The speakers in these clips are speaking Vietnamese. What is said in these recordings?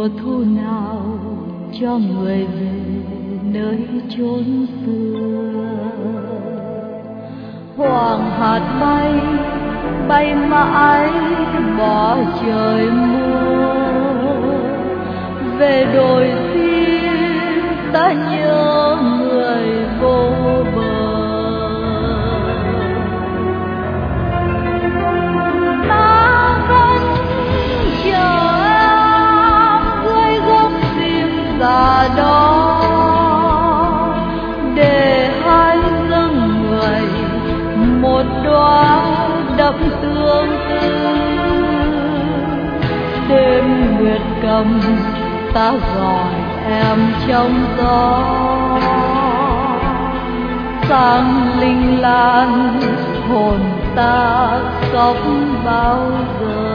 mùa thu nào cho người về nơi chốn xưa. Hoàng hạt bay bay mãi bỏ trời mưa, về đồi xiêm ta nhớ người vô bờ. Ta vẫn chờ em dưới gốc xiêm già đó, để hai dâng người một đóa đậm tương tư. Đêm nguyệt cầm ta gọi em trong gió, sáng linh lan hồn ta khóc bao giờ.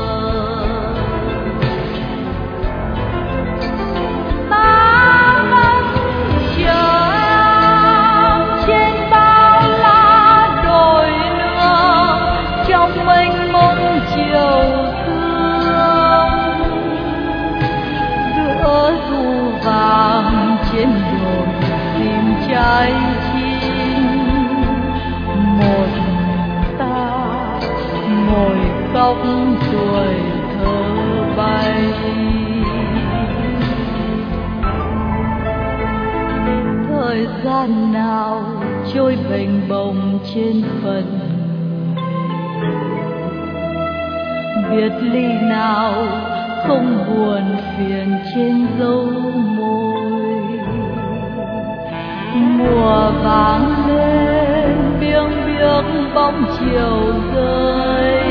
Ta vẫn chờ em trên bao la đồi nương, trong mênh mông chiều thương. Giữa thu vàng trên đồi tìm trái chim, một ta ngồi khóc tuổi thơ bay. Thời gian nào trôi bềnh bồng trên phần, biệt ly nào không buồn phiền trên dấu môi. Mùa vàng lên biếng biếng bóng chiều rơi,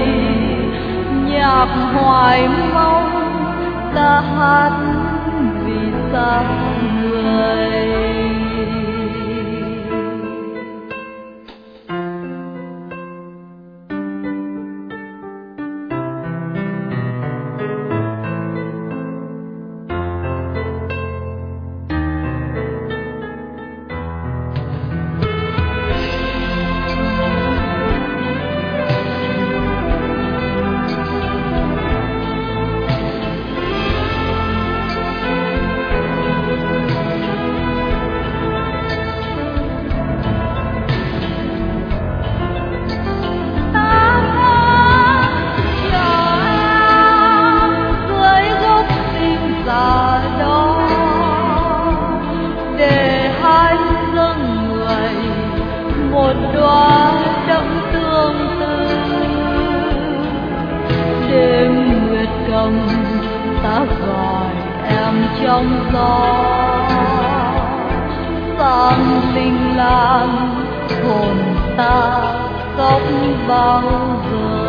nhạc hoài mong ta hát vì xa người. Một đóa đậm tương tư. Đêm nguyệt cầm ta gọi em trong gió, sáng linh lan hồn ta khóc bao giờ.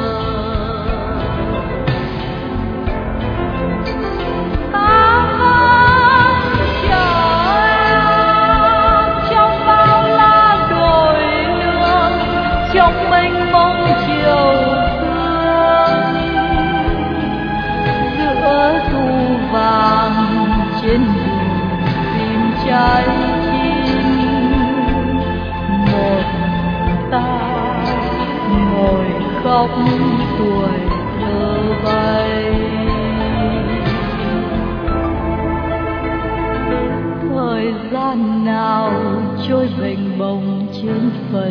Trong mênh mông chiều thương, giữa thu vàng trên đường tìm trái chim, một ta ngồi khóc tuổi thơ bay. Thời gian nào trôi bềnh bồng trên phần,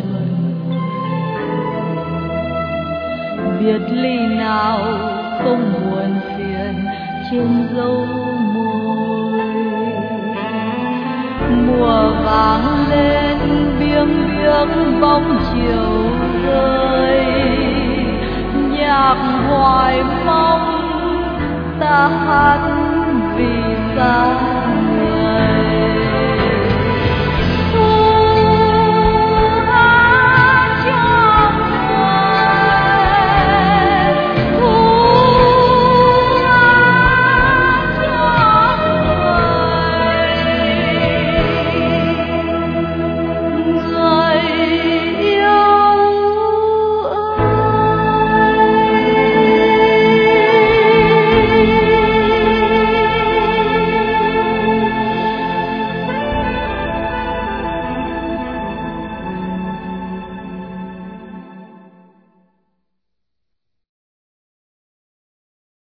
biệt ly nào không buồn phiền trên dấu môi. Mùa vàng lên biếng biếng bóng chiều rơi, nhạc hoài mong ta hát vì xa